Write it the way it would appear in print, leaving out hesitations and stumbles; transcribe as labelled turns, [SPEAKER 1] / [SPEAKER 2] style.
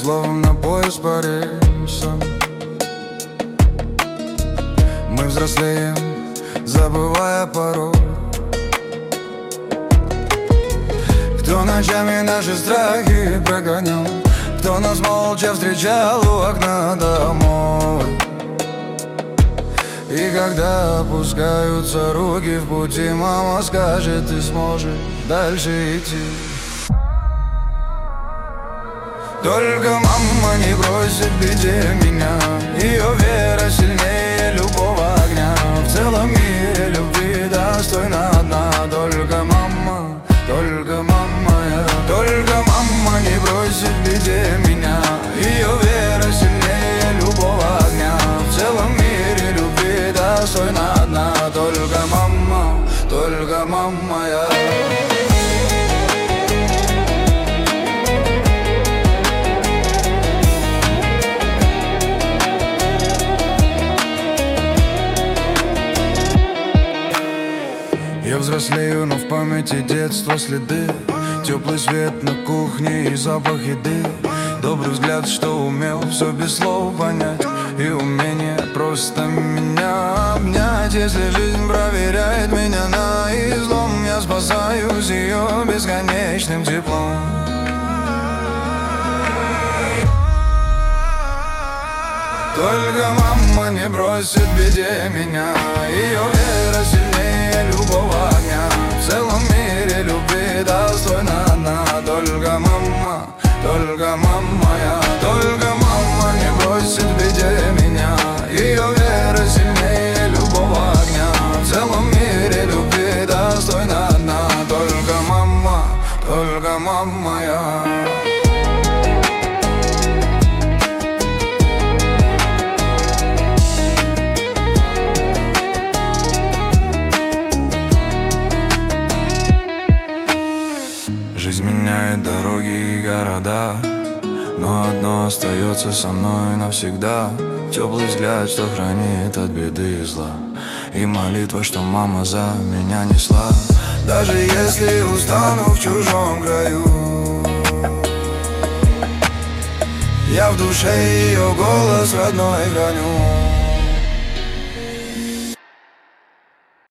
[SPEAKER 1] словно поезд по рельсам. Мы взрослеем, забывая порой, кто ночами наши страхи прогонял, кто нас молча встречал у окна домой. И когда опускаются руки в пути, мама скажет: ты сможешь дальше идти. Только мама не бросит в беде меня, ее вера сильнее любого огня. В целом мире любви достойна одна. Только мама я. Только мама не бросит в беде меня, ее вера сильнее любого огня. В целом мире любви достойна одна. Только мама я. Я взрослею, но в памяти детства следы. Теплый свет на кухне и запах еды. Добрый взгляд, что умел все без слов понять. И умение просто меня обнять. Если жизнь проверяет меня на излом, я спасаюсь ее бесконечным теплом. Только мама не бросит в беде меня, ее вера сильнее любого огня. В целом мире любви достойна одна. Только мама я. Только мама не бросит в беде меня, ее вера сильнее любого огня. В целом мире любви достойна одна. Только мама я. Жизнь меняет дороги и города, но одно остается со мной навсегда. Теплый взгляд, что хранит от беды и зла, и молитва, что мама за меня несла. Даже если устану в чужом краю, я в душе ее голос родной храню.